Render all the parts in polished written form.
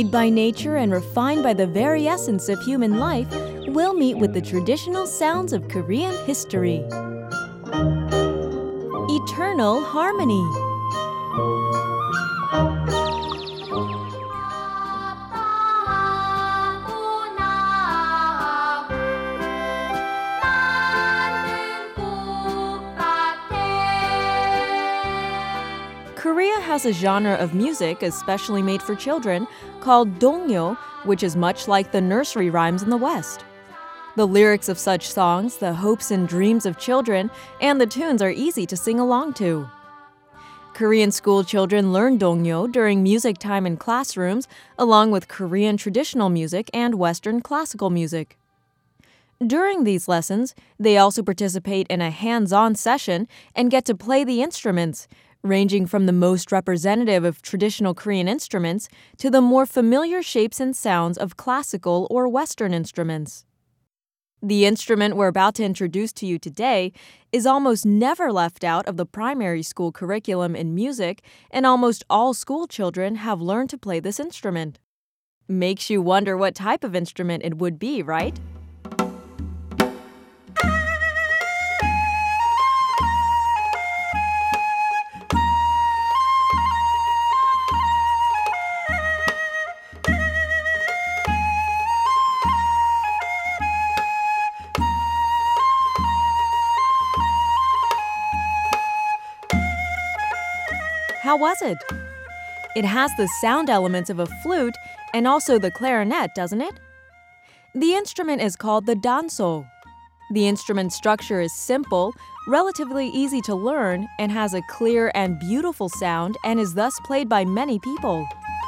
Made by nature and refined by the very essence of human life, we'll meet with the traditional sounds of Korean history. Eternal Harmony. Korea has a genre of music especially made for children called dongyo, which is much like the nursery rhymes in the West. The lyrics of such songs, the hopes and dreams of children, and the tunes are easy to sing along to. Korean school children learn dongyo during music time in classrooms, along with Korean traditional music and Western classical music. During these lessons, they also participate in a hands-on session and get to play the instruments, ranging from the most representative of traditional Korean instruments to the more familiar shapes and sounds of classical or Western instruments. The instrument we're about to introduce to you today is almost never left out of the primary school curriculum in music, and almost all school children have learned to play this instrument. Makes you wonder what type of instrument it would be, right? How was it? It has the sound elements of a flute and also the clarinet, doesn't it? The instrument is called the danso. The instrument structure is simple, relatively easy to learn, and has a clear and beautiful sound and is thus played by many people.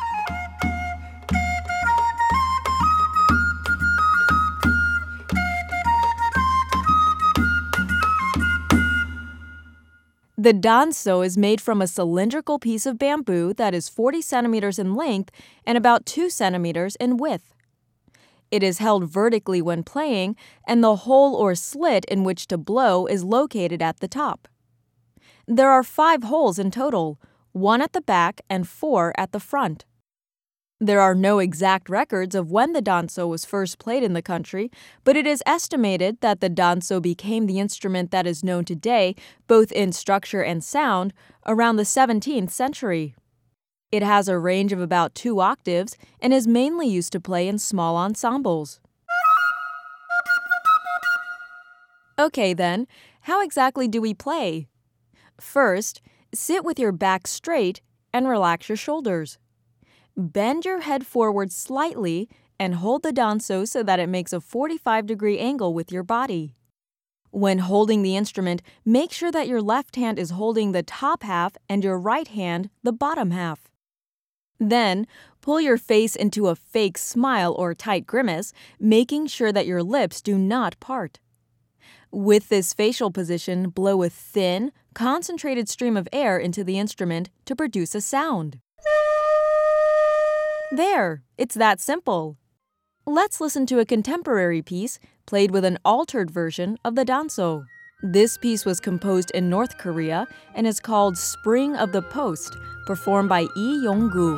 The danso is made from a cylindrical piece of bamboo that is 40 centimeters in length and about 2 centimeters in width. It is held vertically when playing, and the hole or slit in which to blow is located at the top. There are 5 holes in total, 1 at the back and 4 at the front. There are no exact records of when the danso was first played in the country, but it is estimated that the danso became the instrument that is known today, both in structure and sound, around the 17th century. It has a range of about 2 octaves and is mainly used to play in small ensembles. Okay then, how exactly do we play? First, sit with your back straight and relax your shoulders. Bend your head forward slightly and hold the danso so that it makes a 45-degree angle with your body. When holding the instrument, make sure that your left hand is holding the top half and your right hand the bottom half. Then, pull your face into a fake smile or tight grimace, making sure that your lips do not part. With this facial position, blow a thin, concentrated stream of air into the instrument to produce a sound. There, it's that simple. Let's listen to a contemporary piece played with an altered version of the danso. This piece was composed in North Korea and is called Spring of the Post, performed by Lee Yong-gu.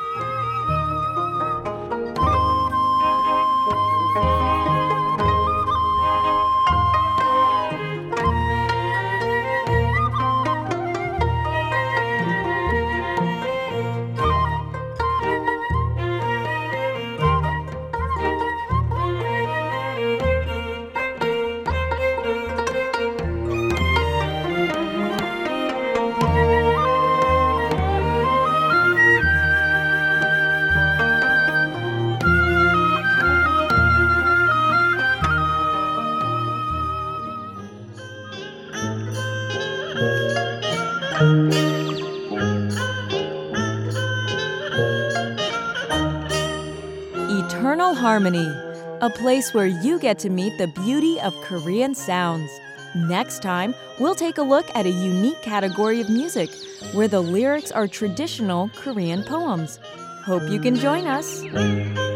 Eternal Harmony, a place where you get to meet the beauty of Korean sounds. Next time, we'll take a look at a unique category of music where the lyrics are traditional Korean poems. Hope you can join us.